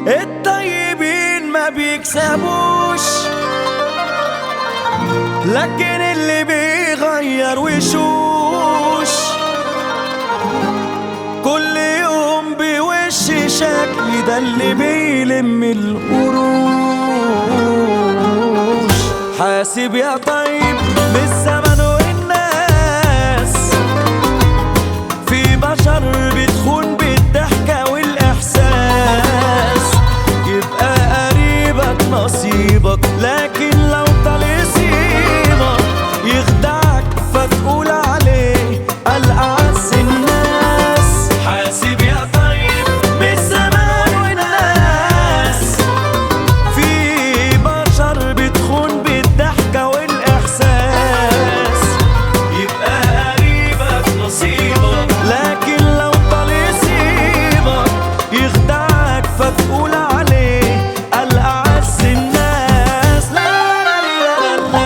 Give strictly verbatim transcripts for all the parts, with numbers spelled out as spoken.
الطيبين ما بيكسبوش، لكن اللي بيغير وشوش كل يوم بوش شكل ده اللي بيلم القروش. حاسب يا طيب من الزمن والناس، في بشر بتخون بالضحكة والإحساس، يبقى قريبك نصيبك لكن لو طال يسيبك يخدعك فتقول عليه الأعز الناس. حاسب يا طيب من الزمان والناس، في بشر بتخون بالضحكة والإحساس، يبقى قريبك نصيبك لكن لو طال يسيبك يخدعك فتقول عليه الأعز الناس. لا لا لا لا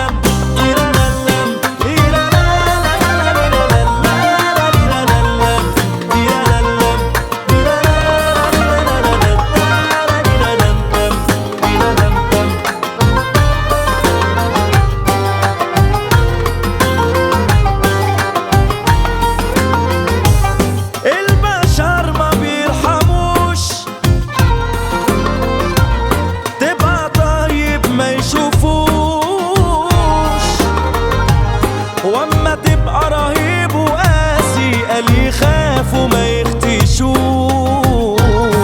البشر ما بيرحموش، تبقى طيب ما يشوفوش، واما تبقى رهيب وقاسي قال يخافوا ما يختشوش.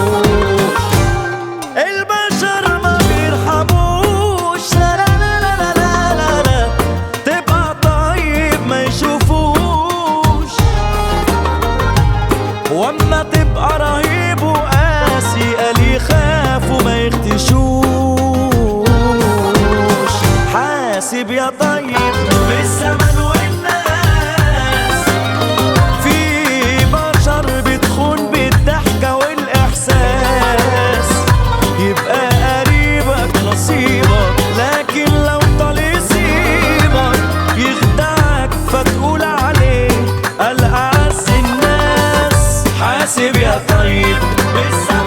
البشر ما بيرحموش، لا لا لا لا لا لا لا، تبقى طيب ما يشوفوش، واما تبقى رهيب وقاسي قال يخافوا ما يختشوش. حاسب يا طيب بالزمن والناس، في بشر بتخون بالضحكة والإحساس، يبقى قريبك نصيبك لكن لو طال يسيبك يخدعك فتقول عليه الأعز الناس. حاسب يا طيب بالزمن